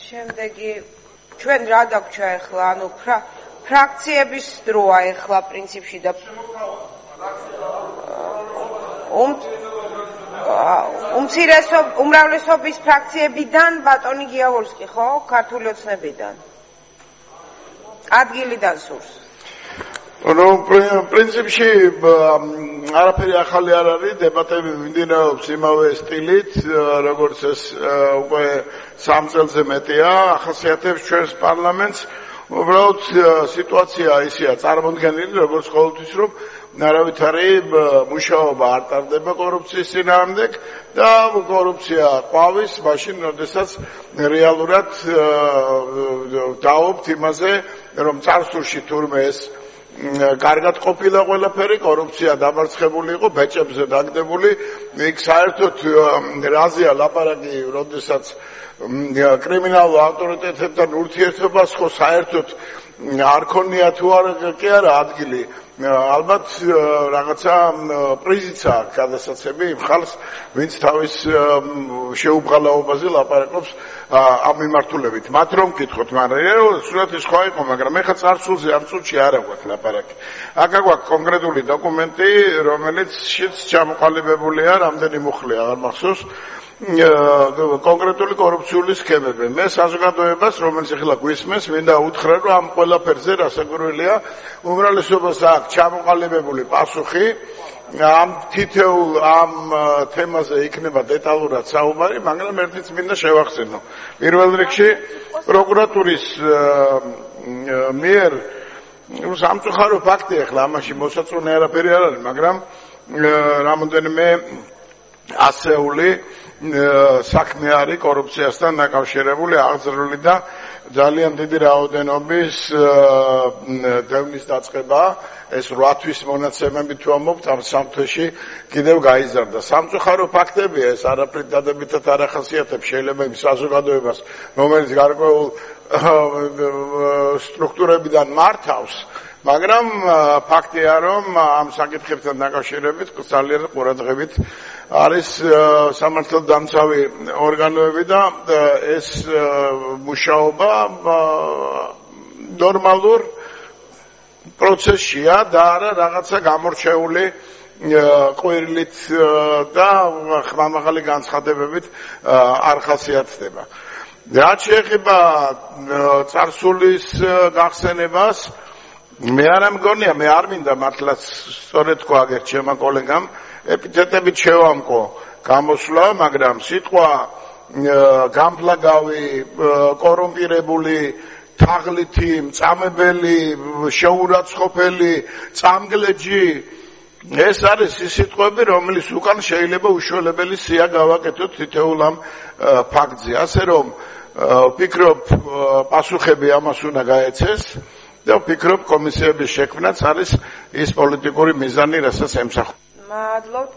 შემდეგი ჩვენ რა დაგვრჩა ახლა, ანუ ფრაქციების დროა ახლა პრინციპში და უმრავლესობის ფრაქციებიდან ბატონი გიავოლსკი, ხო? ქართული ოცნებიდან. ადგილიდან სურს. პრინციპში არაფერი ახალი არ არის, დებატები მიმდინარეობს იმავე სტილით, როგორც ეს უკვე 3 წელზე მეტია, ახასიათებს ჩვენს პარლამენტს. უბრალოდ სიტუაცია ისეა წარმოდგენილი, როგორც ყოველთვის, რომ არავითარი მუშაობა არ ტარდება კორუფციის წინააღმდეგ და კორუფცია ყვავის მაშინ, როდესაც რეალურად დავობთ იმაზე, რომ წარსულში თურმე ეს კარგად ყოფილა ყველაფერი, კორუფცია დამარცხებული იყო, ბეჭებზე დაგდებული, იქ საერთოდ რაზეა ლაპარაკი, როდესაც კრიმინალურ ავტორიტეტებთან ურთიერთობას ხო საერთოდ არ ქონია თუ კი არა ადგილი. ალბათ რაღაცა პრიზიც აქვს გადასაცემი იმ ხალხს, ვინც თავის შეუბრალაობაზე ლაპარაკობს ამ მიმართულებით. მათ რომ გითხოთ, მაგრამ სულაც სხვა იყო, მაგრამ ეხლა წარსულზე ამ წუთში არ აქვს ლაპარაკი. აქ აქვს კონკრეტული დოკუმენტი, რომელიც ჩამოყალიბებულია, რამდენი მუხლი აღარ მახსოვს, კონკრეტული კორუფციული სქემები. მე საზოგადოებას, რომელიც ახლა გვისმენს, მინდა უთხრა, რომ ამ ყველაფერზე რასაკვირველია, უმრავლესობას აქვს ჩამოყალიბებული პასუხი, ამ თითოეულ ამ თემაზე იქნება დეტალურად საუბარი, მაგრამ ერთიც მინდა შევახსენო. პირველ რიგში პროკურატურის მიერ სამწუხარო ფაქტი ახლა ამაში მოსაწონი არაფერი არ არის, მაგრამ რამოდენიმე ასეული საქმე არის კორუფციასთან დაკავშირებული, აღძრული და ძალიან დიდი რაოდენობის დევნის დაწყება, ეს 8 თვის მონაცემები თუ ამობთ, ამ 3 თვეში კიდევ გაიზარდა. სამწუხარო ფაქტებია, ეს არაფრით დადებითად არ ახასიათებს შეიძლება იმ საზოგადოებას, რომელიც გარკვეულ სტრუქტურებიდან მართავს, მაგრამ ფაქტია, რომ ამ საკითხებთან დაკავშირებით ძალიან ყურადღებით არის სამართალდამცავი ორგანოები და ეს მუშაობა ნორმალურ პროცესშია და არა რაღაცა გამორჩეული ყვირილით და ხმამაღალი განცხადებებით არ ხასიათდება. რაც შეეხება წარსულის გახსენებას, მე არ მგონია, მე არ მინდა მართლაც სწორედ თქვა აგერ ჩემმა კოლეგამ, ეპითეტებით შევამკო გამოსვლა, მაგრამ სიტყვა გამფლაგავი, კორუმპირებული, თაღლითი, მწამებელი, შეურაცხყოფელი, წამგლეჯი, ეს არის ის სიტყვები, რომელიც უკან შეიძლება უშუალებელი სია გავაკეთოთ თითოეულ ამ ფაქტზე. ასე რომ ვფიქრობ, პასუხები ამას უნდა გაეცეს და ვფიქრობ, კომისიების შექმნაც არის ის პოლიტიკური მიზანი, რასაც ემსახურება. მადლობთ.